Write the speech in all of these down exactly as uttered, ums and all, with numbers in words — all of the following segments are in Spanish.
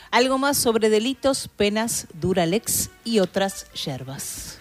Algo más sobre delitos, penas, Duralex y otras yerbas.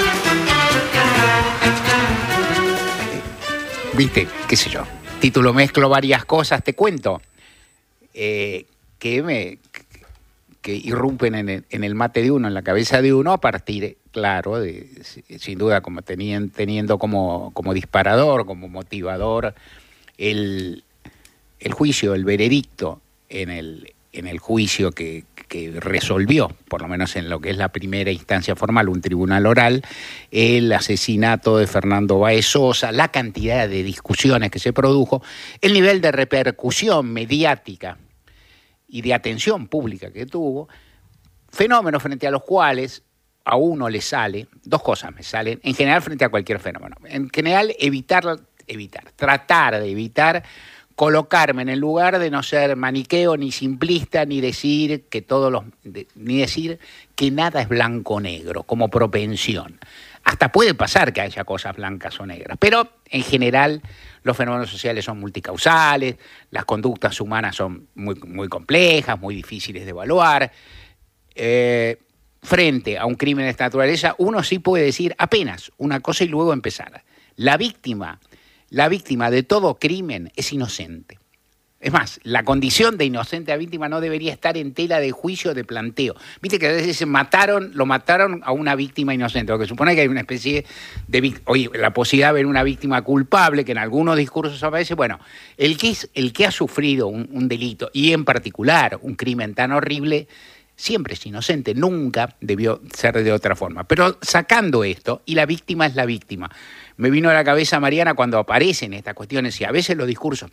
Viste, qué sé yo, título mezclo varias cosas, te cuento, eh, que me que irrumpen en el, en el mate de uno, en la cabeza de uno, a partir, claro, de, sin duda, como tenían, teniendo como, como disparador, como motivador, el, el juicio, el veredicto en el, en el juicio que, que resolvió, por lo menos en lo que es la primera instancia formal, un tribunal oral, el asesinato de Fernando Báez Sosa, la cantidad de discusiones que se produjo, el nivel de repercusión mediática y de atención pública que tuvo, fenómenos frente a los cuales a uno le sale, dos cosas me salen, en general frente a cualquier fenómeno, en general evitar, evitar, tratar de evitar colocarme en el lugar de no ser maniqueo ni simplista, ni decir que todos los, de, ni decir que nada es blanco o negro, como propensión. Hasta puede pasar que haya cosas blancas o negras, pero en general los fenómenos sociales son multicausales, las conductas humanas son muy, muy complejas, muy difíciles de evaluar. Eh, frente a un crimen de esta naturaleza, uno sí puede decir apenas una cosa y luego empezar. La víctima, la víctima de todo crimen es inocente. Es más, la condición de inocente a víctima no debería estar en tela de juicio, de planteo. Viste que a veces mataron, lo mataron a una víctima inocente, lo que supone que hay una especie de, oye, la posibilidad de ver una víctima culpable, que en algunos discursos aparece. Bueno, el que, es, el que ha sufrido un, un delito, y en particular un crimen tan horrible, siempre es inocente, nunca debió ser de otra forma. Pero sacando esto, y la víctima es la víctima, me vino a la cabeza, Mariana, cuando aparecen estas cuestiones, y a veces los discursos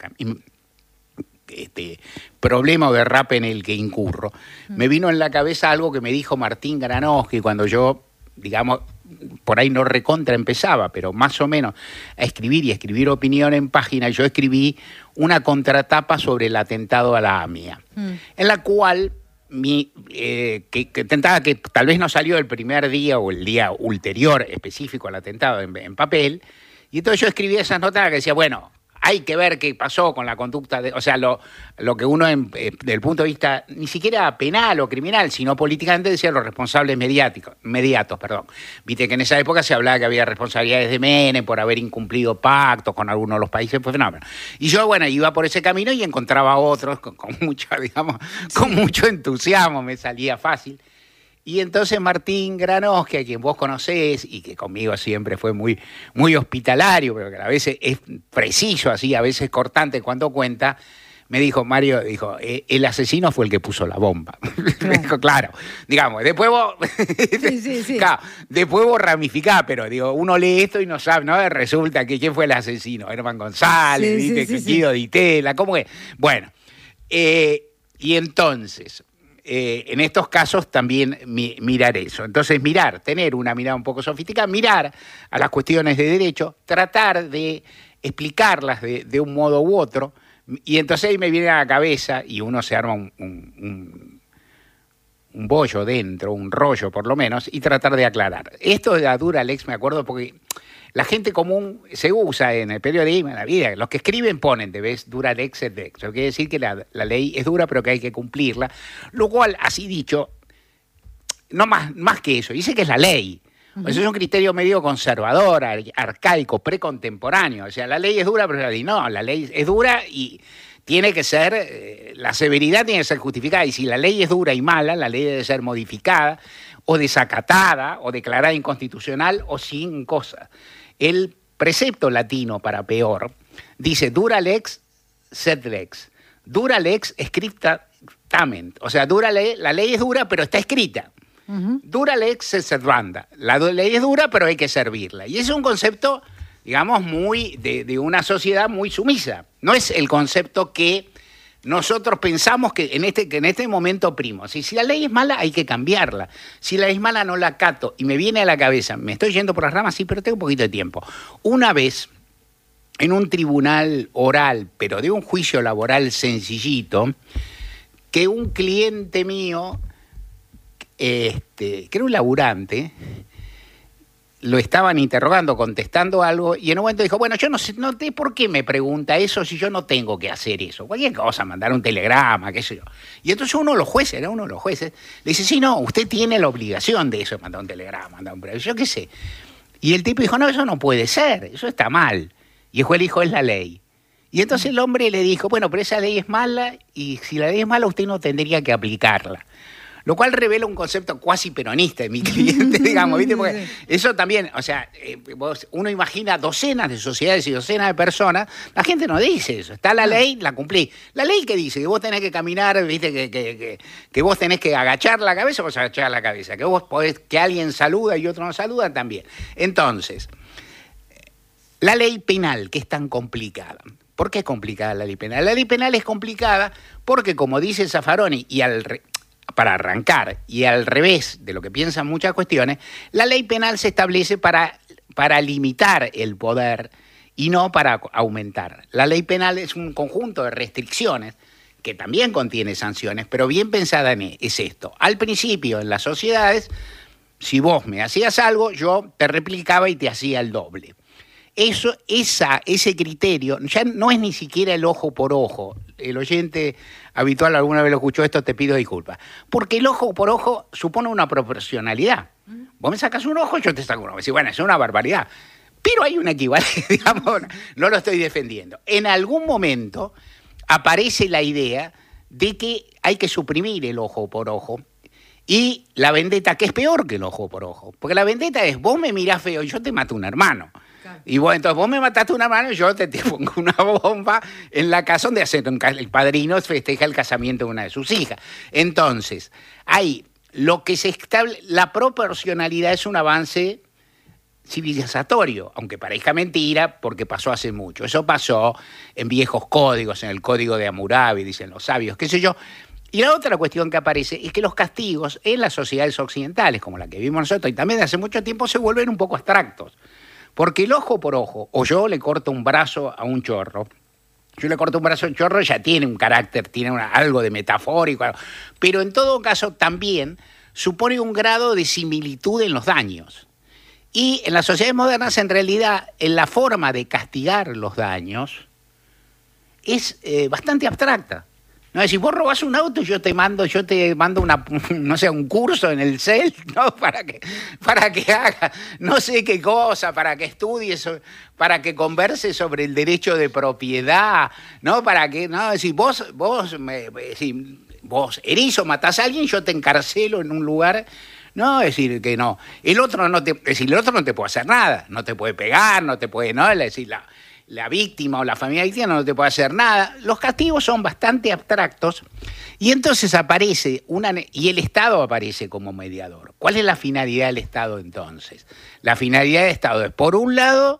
este problema o derrape en el que incurro, mm. me vino en la cabeza algo que me dijo Martín Granowski cuando yo, digamos, por ahí no recontra empezaba, pero más o menos a escribir y a escribir opinión en página. Yo escribí una contratapa sobre el atentado a la AMIA, mm. en la cual mi, eh, que, que tentaba que tal vez no salió el primer día o el día ulterior específico al atentado en, en papel, y entonces yo escribí esas notas que decía, bueno, hay que ver qué pasó con la conducta, de, o sea, lo, lo que uno, en, eh, desde el punto de vista ni siquiera penal o criminal, sino políticamente, decía los responsables mediáticos, mediatos. Perdón. Viste que en esa época se hablaba que había responsabilidades de Menem por haber incumplido pactos con algunos de los países, pues fenómeno. Y yo, bueno, iba por ese camino y encontraba otros con, con, mucho, digamos, sí. con mucho entusiasmo, me salía fácil. Y entonces Martín Granowski, a quien vos conocés y que conmigo siempre fue muy, muy hospitalario, pero que a veces es preciso, así, a veces cortante cuando cuenta, me dijo, Mario, dijo, eh, el asesino fue el que puso la bomba. Claro. Me dijo, claro, digamos, después vos, sí, sí, sí. Claro, después vos ramificás, pero digo, uno lee esto y no sabe, ¿no? Resulta que quién fue el asesino, Herman González, sí, ¿viste? Sí, sí, Guido sí. Di Tella, ¿cómo es? Bueno, eh, y entonces... Eh, en estos casos también mi, mirar eso. Entonces mirar, tener una mirada un poco sofisticada, mirar a las cuestiones de derecho, tratar de explicarlas de, de un modo u otro, y entonces ahí me viene a la cabeza y uno se arma un, un, un, un bollo dentro, un rollo por lo menos, y tratar de aclarar. Esto de la Duralex me acuerdo porque... La gente común se usa en el periodismo, en la vida. Los que escriben ponen, debes Duralex et lex. Eso quiere decir que la, la ley es dura, pero que hay que cumplirla. Lo cual, así dicho, no más, más que eso. Dice que es la ley. Uh-huh. Eso es un criterio medio conservador, ar- arcaico, precontemporáneo. O sea, la ley es dura, pero la ley no. La ley es dura y tiene que ser, eh, la severidad tiene que ser justificada. Y si la ley es dura y mala, la ley debe ser modificada o desacatada o declarada inconstitucional o sin cosas. El precepto latino, para peor, dice Duralex sed lex. Duralex scriptament. O sea, dura ley, la ley es dura, pero está escrita. Uh-huh. Duralex sed servanda. La ley es dura, pero hay que servirla. Y es un concepto, digamos, muy de, de una sociedad muy sumisa. No es el concepto que nosotros pensamos que en este, que en este momento primo. Si, si la ley es mala, hay que cambiarla. Si la ley es mala, no la acato. Y me viene a la cabeza, me estoy yendo por las ramas, sí, pero tengo un poquito de tiempo. Una vez, en un tribunal oral, pero de un juicio laboral sencillito, que un cliente mío, este, que era un laburante, lo estaban interrogando, contestando algo, y en un momento dijo, bueno, yo no sé, no sé por qué me pregunta eso si yo no tengo que hacer eso. Cualquier cosa, mandar un telegrama, qué sé yo. Y entonces uno de los jueces, era uno de los jueces, le dice, sí, no, usted tiene la obligación de eso, mandar un telegrama, mandar un breve, yo qué sé. Y el tipo dijo, no, eso no puede ser, eso está mal. Y el juez le dijo, es la ley. Y entonces el hombre le dijo, bueno, pero esa ley es mala, y si la ley es mala, usted no tendría que aplicarla. Lo cual revela un concepto cuasi peronista de mi cliente, digamos, ¿viste? Porque eso también, o sea, eh, vos, uno imagina docenas de sociedades y docenas de personas, la gente no dice eso, está la ley, la cumplí. La ley que dice que vos tenés que caminar, ¿viste? Que, que, que, que vos tenés que agachar la cabeza, vos agachar la cabeza, que vos podés, que alguien saluda y otro no saluda también. Entonces, la ley penal, que es tan complicada. ¿Por qué es complicada la ley penal? La ley penal es complicada porque, como dice Zaffaroni, y al... Re- para arrancar, y al revés de lo que piensan muchas cuestiones, la ley penal se establece para, para limitar el poder y no para aumentar. La ley penal es un conjunto de restricciones que también contiene sanciones, pero bien pensada en es esto. Al principio, en las sociedades, si vos me hacías algo, yo te replicaba y te hacía el doble. Eso, esa, ese criterio ya no es ni siquiera el ojo por ojo. El oyente habitual alguna vez lo escuchó esto, te pido disculpas. Porque el ojo por ojo supone una proporcionalidad. Vos me sacas un ojo, yo te saco un ojo. Decís, bueno, es una barbaridad. Pero hay una equivalencia, digamos, no lo estoy defendiendo. En algún momento aparece la idea de que hay que suprimir el ojo por ojo y la vendetta, que es peor que el ojo por ojo. Porque la vendetta es, vos me mirás feo y yo te mato un hermano. Y bueno, entonces vos me mataste una mano y yo te, te pongo una bomba en la casa donde hace un, el padrino festeja el casamiento de una de sus hijas. Entonces, ahí lo que se establece, la proporcionalidad es un avance civilizatorio, aunque parezca mentira, porque pasó hace mucho. Eso pasó en viejos códigos, en el código de Hammurabi, dicen los sabios, qué sé yo. Y la otra cuestión que aparece es que los castigos en las sociedades occidentales, como la que vivimos nosotros, y también de hace mucho tiempo, se vuelven un poco abstractos. Porque el ojo por ojo, o yo le corto un brazo a un chorro, yo le corto un brazo a un chorro, ya tiene un carácter, tiene una, algo de metafórico, pero en todo caso también supone un grado de similitud en los daños. Y en las sociedades modernas, en realidad, en la forma de castigar los daños es eh, bastante abstracta. No, si vos robás un auto, yo te mando, yo te mando una, no sé, un curso en el C E L, ¿no? Para que, para que haga no sé qué cosa, para que estudies, para que converse sobre el derecho de propiedad, ¿no? Para que, no, si vos, vos, me, si vos herís o matás a alguien, yo te encarcelo en un lugar. No, es decir, que no. El otro no te, es decir, el otro no te puede hacer nada, no te puede pegar, no te puede, no, es decir, la. La víctima o la familia víctima no te puede hacer nada. Los castigos son bastante abstractos y entonces aparece una y el Estado aparece como mediador. ¿Cuál es la finalidad del Estado entonces? La finalidad del Estado es, por un lado,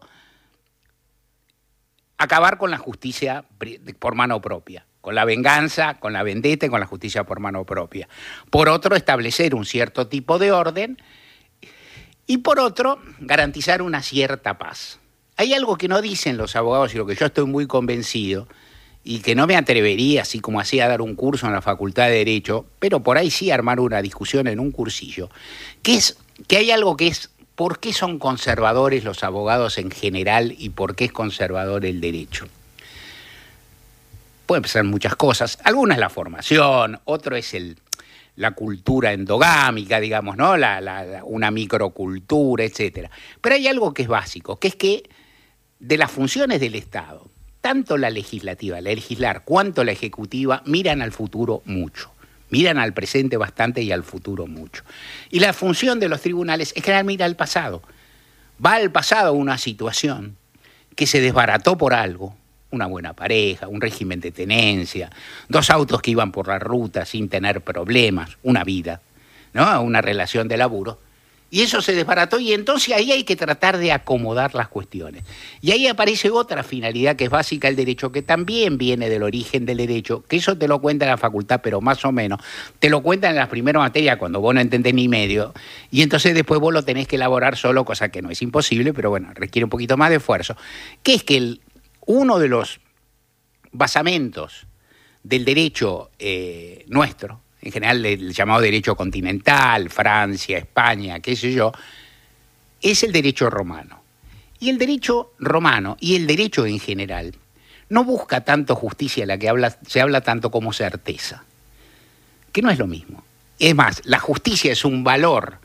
acabar con la justicia por mano propia, con la venganza, con la vendetta y con la justicia por mano propia. Por otro, establecer un cierto tipo de orden y por otro, garantizar una cierta paz. Hay algo que no dicen los abogados y lo que yo estoy muy convencido y que no me atrevería, así como hacía, a dar un curso en la Facultad de Derecho, pero por ahí sí armar una discusión en un cursillo, que es que hay algo que es ¿por qué son conservadores los abogados en general y por qué es conservador el derecho? Pueden ser muchas cosas. Alguna es la formación, otro es el, la cultura endogámica, digamos, ¿no? La, la, la, una microcultura, etcétera. Pero hay algo que es básico, que es que de las funciones del Estado, tanto la legislativa, la legislar, cuanto la ejecutiva, miran al futuro mucho. Miran al presente bastante y al futuro mucho. Y la función de los tribunales es que mira al pasado. Va al pasado una situación que se desbarató por algo, una buena pareja, un régimen de tenencia, dos autos que iban por la ruta sin tener problemas, una vida, ¿no? Una relación de laburo. Y eso se desbarató y entonces ahí hay que tratar de acomodar las cuestiones. Y ahí aparece otra finalidad que es básica del derecho, que también viene del origen del derecho, que eso te lo cuenta en la facultad, pero más o menos, te lo cuentan en las primeras materias cuando vos no entendés ni medio, y entonces después vos lo tenés que elaborar solo, cosa que no es imposible, pero bueno, requiere un poquito más de esfuerzo, que es que el, uno de los basamentos del derecho eh, nuestro, en general el llamado derecho continental, Francia, España, qué sé yo, es el derecho romano. Y el derecho romano y el derecho en general no busca tanto justicia, la que habla, se habla tanto como certeza, que no es lo mismo. Es más, la justicia es un valor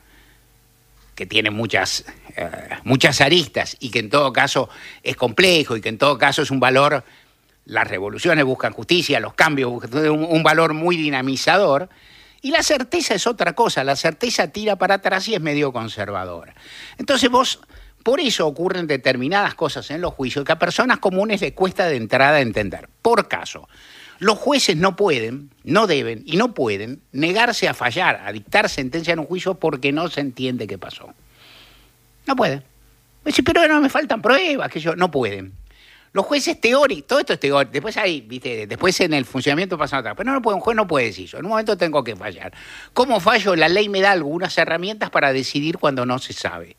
que tiene muchas, eh, muchas aristas y que en todo caso es complejo y que en todo caso es un valor, las revoluciones buscan justicia, los cambios buscan un, un valor muy dinamizador, y la certeza es otra cosa, la certeza tira para atrás y es medio conservadora. Entonces vos, por eso ocurren determinadas cosas en los juicios que a personas comunes les cuesta de entrada entender. Por caso, los jueces no pueden, no deben y no pueden negarse a fallar, a dictar sentencia en un juicio porque no se entiende qué pasó. No pueden. Dice, pero no me faltan pruebas, que yo no pueden. Los jueces teóricos, todo esto es teórico, después ahí, viste, después en el funcionamiento pasan otra, pero no, no puede, un juez no puede decir eso, en un momento tengo que fallar. ¿Cómo fallo? La ley me da algunas herramientas para decidir cuando no se sabe.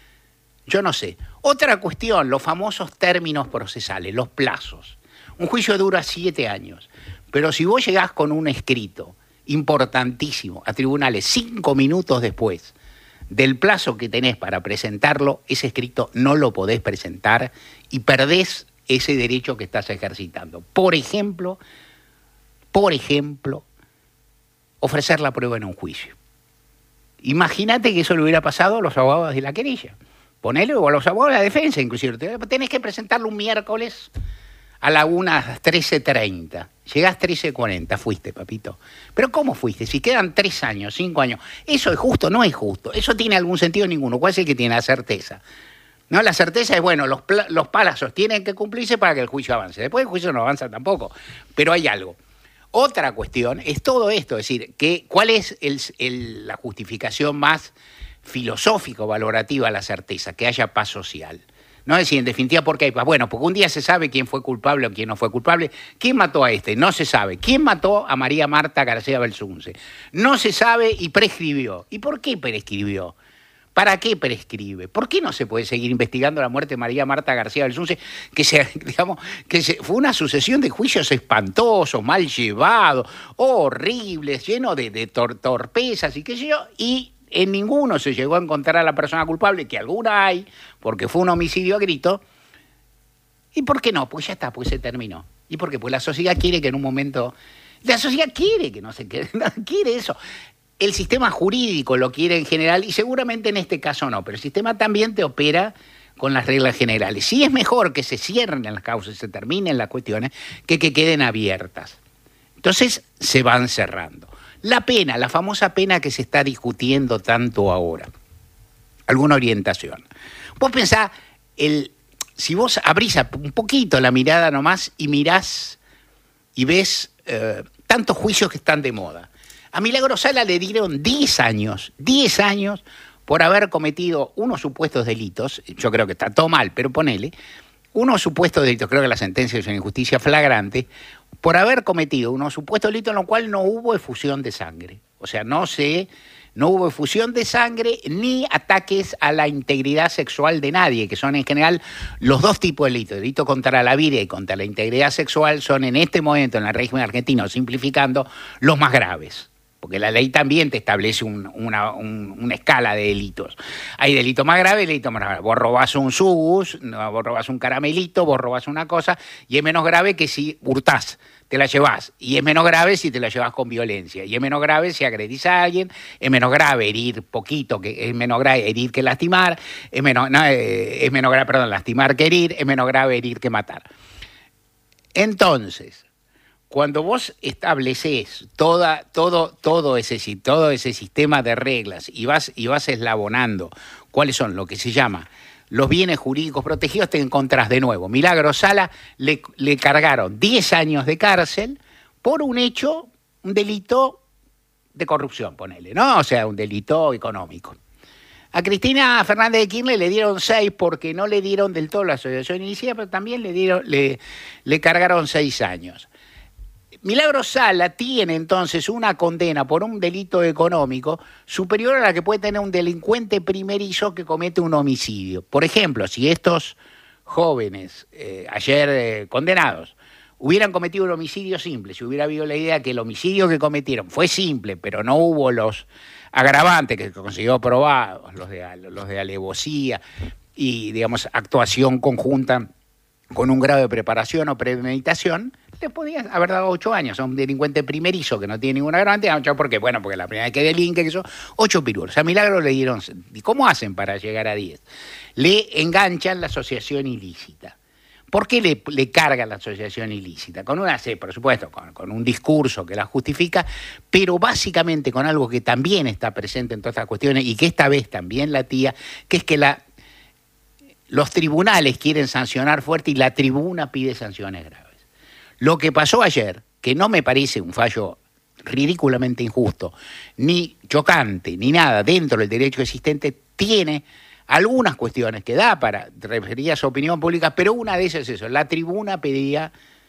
Yo no sé. Otra cuestión, los famosos términos procesales, los plazos. Un juicio dura siete años, pero si vos llegás con un escrito importantísimo a tribunales cinco minutos después del plazo que tenés para presentarlo, ese escrito no lo podés presentar y perdés ese derecho que estás ejercitando. Por ejemplo, por ejemplo, ofrecer la prueba en un juicio. Imagínate que eso le hubiera pasado a los abogados de la querella. Ponele, o a los abogados de la defensa, inclusive. Tenés que presentarlo un miércoles a la una, trece treinta. Llegás trece cuarenta, fuiste, papito. ¿Pero cómo fuiste? Si quedan tres años, cinco años. ¿Eso es justo? No es justo. ¿Eso tiene algún sentido? Ninguno. ¿Cuál es el que tiene la certeza? No, la certeza es, bueno, los, pla- los plazos tienen que cumplirse para que el juicio avance. Después el juicio no avanza tampoco. Pero hay algo. Otra cuestión es todo esto, es decir, que, ¿cuál es el, el, la justificación más filosófico-valorativa a la certeza? Que haya paz social. No es decir, en definitiva, ¿por qué hay paz? Bueno, porque un día se sabe quién fue culpable o quién no fue culpable. ¿Quién mató a este? No se sabe. ¿Quién mató a María Marta García Belsunce? No se sabe y prescribió. ¿Y por qué prescribió? ¿Para qué prescribe? ¿Por qué no se puede seguir investigando la muerte de María Marta García Belsunce? Que, se, digamos, que se, fue una sucesión de juicios espantosos, mal llevados, horribles, llenos de, de tor, torpezas y qué sé yo, y en ninguno se llegó a encontrar a la persona culpable, que alguna hay, porque fue un homicidio a grito. ¿Y por qué no? Pues ya está, pues se terminó. ¿Y por qué? Pues la sociedad quiere que en un momento... La sociedad quiere que no se quede, no quiere eso. El sistema jurídico lo quiere en general y seguramente en este caso no, pero el sistema también te opera con las reglas generales. Sí es mejor que se cierren las causas y se terminen las cuestiones que que queden abiertas. Entonces se van cerrando. La pena, la famosa pena que se está discutiendo tanto ahora. Alguna orientación. Vos pensá, el, si vos abrís un poquito la mirada nomás y mirás y ves eh, tantos juicios que están de moda. A Milagro Sala le dieron diez años, diez años por haber cometido unos supuestos delitos, yo creo que está todo mal, pero ponele, unos supuestos delitos, creo que la sentencia es una injusticia flagrante, por haber cometido unos supuestos delitos en los cuales no hubo efusión de sangre. O sea, no se, no hubo efusión de sangre ni ataques a la integridad sexual de nadie, que son en general los dos tipos de delitos. Delito contra la vida y contra la integridad sexual son en este momento, en el régimen argentino, simplificando, los más graves. Porque la ley también te establece un, una, un, una escala de delitos. Hay delito más grave y delito más grave. Vos robás un subus, vos robás un caramelito, vos robás una cosa, y es menos grave que si hurtás, te la llevás. Y es menos grave si te la llevás con violencia. Y es menos grave si agredís a alguien, es menos grave herir poquito, que es menos grave herir que lastimar, es menos, no, es menos grave, perdón, lastimar que herir, es menos grave herir que matar. Entonces, cuando vos estableces toda, todo, todo, ese, todo ese sistema de reglas y vas, y vas eslabonando cuáles son lo que se llama los bienes jurídicos protegidos, te encontrás de nuevo. Milagro Sala le, le cargaron diez años de cárcel por un hecho, un delito de corrupción, ponele, ¿no? O sea, un delito económico. A Cristina Fernández de Kirchner le dieron seis porque no le dieron del todo la asociación inicial, pero también le, dieron, le, le cargaron seis años. Milagro Sala tiene entonces una condena por un delito económico superior a la que puede tener un delincuente primerizo que comete un homicidio. Por ejemplo, si estos jóvenes, eh, ayer eh, condenados, hubieran cometido un homicidio simple, si hubiera habido la idea que el homicidio que cometieron fue simple, pero no hubo los agravantes que consiguió probados, los de, los de alevosía y, digamos, actuación conjunta con un grado de preparación o premeditación, le podían haber dado ocho años a un delincuente primerizo que no tiene ningún agravante. ¿Por qué? Bueno, porque la primera vez que delinque, que eso, ocho pirulos. A Milagro le dieron... ¿Y cómo hacen para llegar a diez? Le enganchan la asociación ilícita. ¿Por qué le, le cargan la asociación ilícita? Con una, sí, por supuesto, con, con un discurso que la justifica, pero básicamente con algo que también está presente en todas estas cuestiones y que esta vez también la tía, que es que la, los tribunales quieren sancionar fuerte y la tribuna pide sanciones graves. Lo que pasó ayer, que no me parece un fallo ridículamente injusto, ni chocante, ni nada dentro del derecho existente, tiene algunas cuestiones que da para referir a su opinión pública, pero una de esas es eso, la tribuna pedía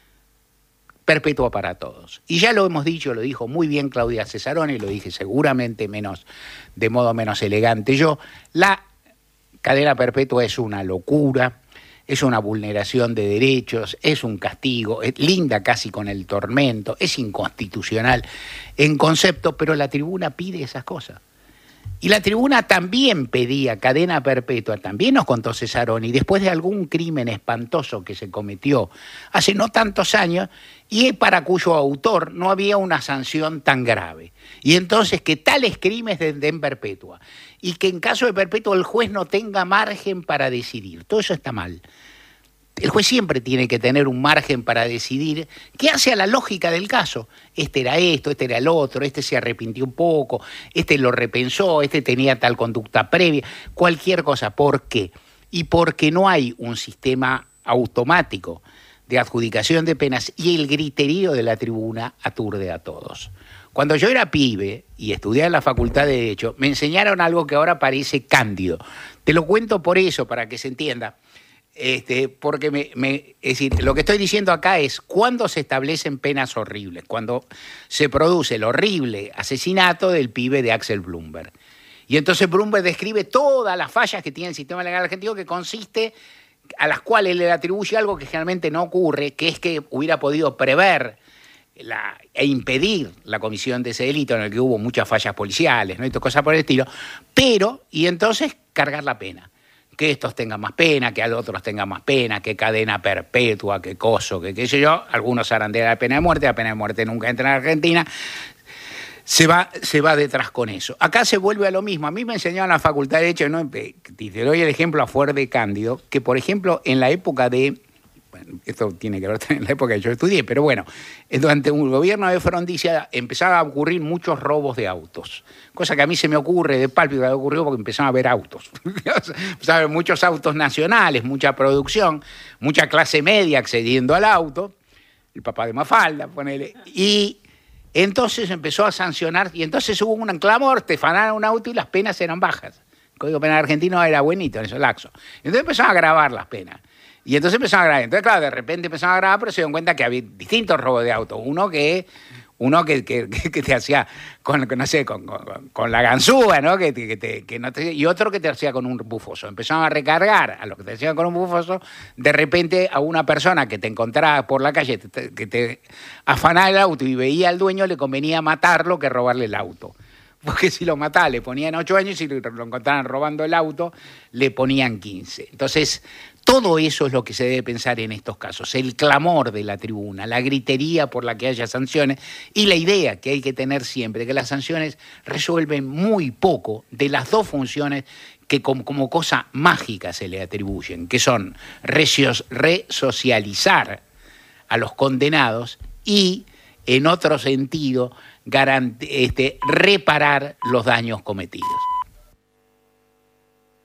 perpetua para todos. Y ya lo hemos dicho, lo dijo muy bien Claudia Cesaroni, lo dije seguramente menos, de modo menos elegante yo, la cadena perpetua es una locura, es una vulneración de derechos, es un castigo, es linda casi con el tormento, es inconstitucional en concepto, pero la tribuna pide esas cosas. Y la tribuna también pedía cadena perpetua, también nos contó Cesaroni, después de algún crimen espantoso que se cometió hace no tantos años y para cuyo autor no había una sanción tan grave. Y entonces que tales crímenes den perpetua y que en caso de perpetua el juez no tenga margen para decidir. Todo eso está mal. El juez siempre tiene que tener un margen para decidir qué hace a la lógica del caso. Este era esto, este era el otro, este se arrepintió un poco, este lo repensó, este tenía tal conducta previa, cualquier cosa. ¿Por qué? Y porque no hay un sistema automático de adjudicación de penas y el griterío de la tribuna aturde a todos. Cuando yo era pibe y estudiaba en la Facultad de Derecho, me enseñaron algo que ahora parece cándido. Te lo cuento por eso, para que se entienda. Este, porque me, me, es decir, lo que estoy diciendo acá es cuando se establecen penas horribles, cuando se produce el horrible asesinato del pibe de Axel Bloomberg. Y entonces Bloomberg describe todas las fallas que tiene el sistema legal argentino, que consiste, a las cuales le atribuye algo que generalmente no ocurre, que es que hubiera podido prever la, e impedir la comisión de ese delito, en el que hubo muchas fallas policiales, ¿no? Y cosas por el estilo, pero, y entonces cargar la pena. Que estos tengan más pena, que a los otros tengan más pena, que cadena perpetua, que coso, que qué sé yo. Algunos harán de la pena de muerte, la pena de muerte nunca entra en Argentina. Se va, se va detrás con eso. Acá se vuelve a lo mismo. A mí me enseñaron en la Facultad de Derecho, ¿no? Te doy el ejemplo a fuer de Cándido, que por ejemplo en la época de... Bueno, esto tiene que ver en la época que yo estudié, pero bueno, durante un gobierno de Frondizi empezaban a ocurrir muchos robos de autos, cosa que a mí se me ocurre de pálpito que ocurrió porque empezaban a haber autos, empezaban a haber muchos autos nacionales, mucha producción, mucha clase media accediendo al auto, el papá de Mafalda, ponele, y entonces empezó a sancionar, y entonces hubo un clamor, te fanaron un auto y las penas eran bajas. El Código Penal argentino era buenito en eso, laxo. Entonces empezaron a agravar las penas. Y entonces empezaron a grabar. Entonces, claro, de repente empezaron a grabar, pero se dieron cuenta que había distintos robos de auto. Uno que uno que, que, que te hacía con, no sé, con, con, con la ganzúa, ¿no? Que, que te, que no te, y otro que te hacía con un bufoso. Empezaron a recargar a los que te hacían con un bufoso, de repente a una persona que te encontraba por la calle, te, que te afanaba el auto y veía al dueño, le convenía matarlo que robarle el auto. Porque si lo mataba le ponían ocho años y si lo encontraban robando el auto le ponían quince. Entonces, todo eso es lo que se debe pensar en estos casos. El clamor de la tribuna, la gritería por la que haya sanciones y la idea que hay que tener siempre de que las sanciones resuelven muy poco de las dos funciones que como, como cosa mágica se le atribuyen, que son resocializar a los condenados y, en otro sentido, garante, este, reparar los daños cometidos.